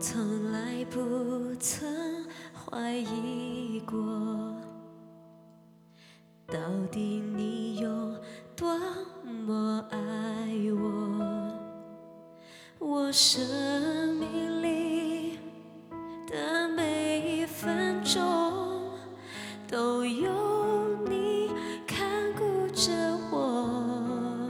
从来不曾怀疑过，到底你有多么爱我。我生命里的每一分钟，都有你看顾着我。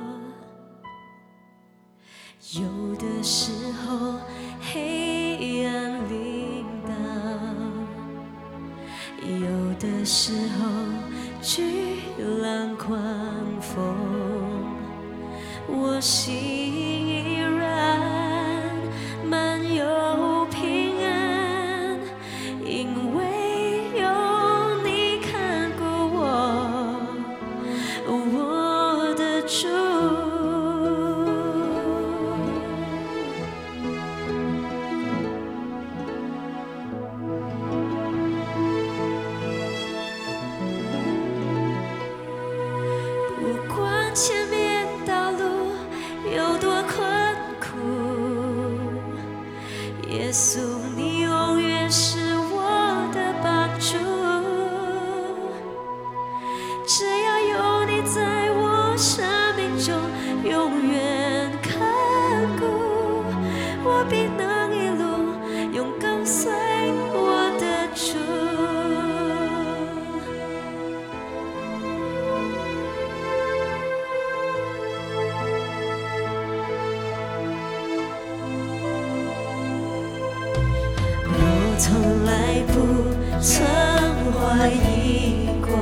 有的时候黑暗临到，有的时候巨浪狂风，我心依然满有平安，因为有你看顾我，我的主。不管前面道路有多困苦，耶稣你永远是我的帮助。只要有你在我生命中永远看顾，我必能一路永跟随我的主。我从来不曾怀疑过，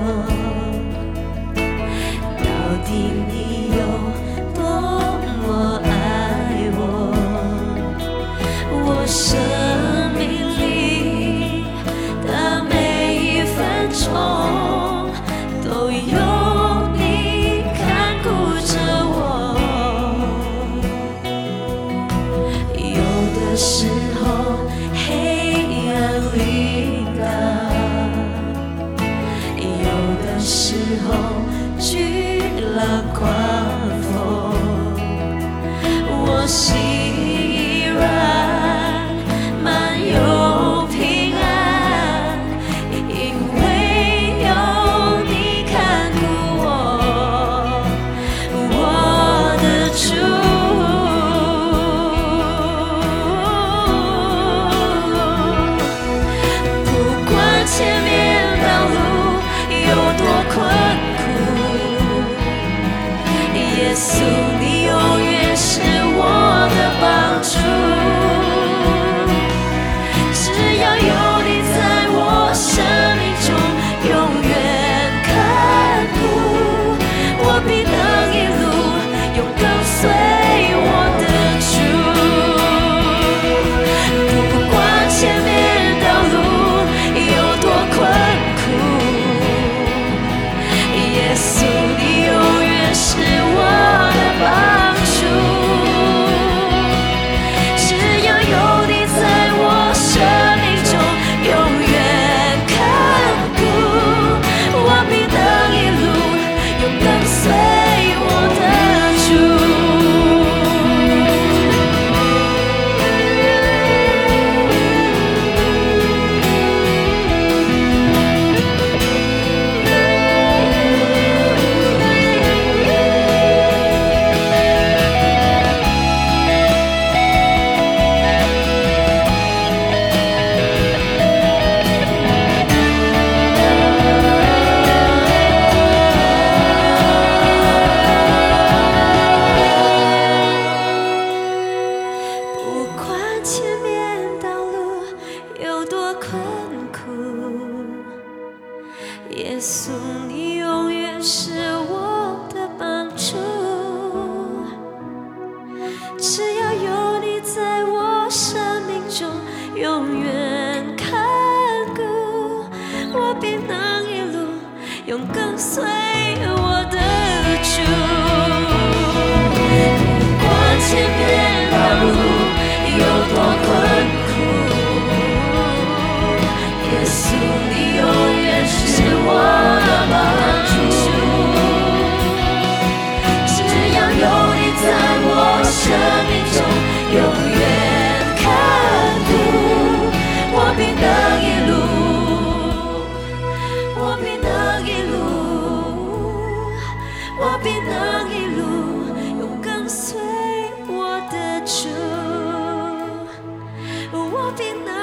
到底你有多么爱我。我生命里的每一分钟，都有你看顾着我。有的时候黑暗临到，有的时候巨浪狂风，我心依然满有平安，因为有你看顾我，我的主。不管前面道路有多困苦，耶稣你永远是我的帮助。只要有你在我生命中永远看顾，我必能一路永跟随我的主。不管前面道路有多困苦，耶稣你永远是我的帮助。只要有你在我生命中永远看顾，我必能一路永跟随我的主。不管前面道路有多困苦，耶稣你永远是我的帮助。只要有你在我生命中永远看顾，我必能一路永跟随我的主。不管前面道路有多困苦，耶稣你永远是我的帮助。只要有你在我生命中永远看顾， 我必能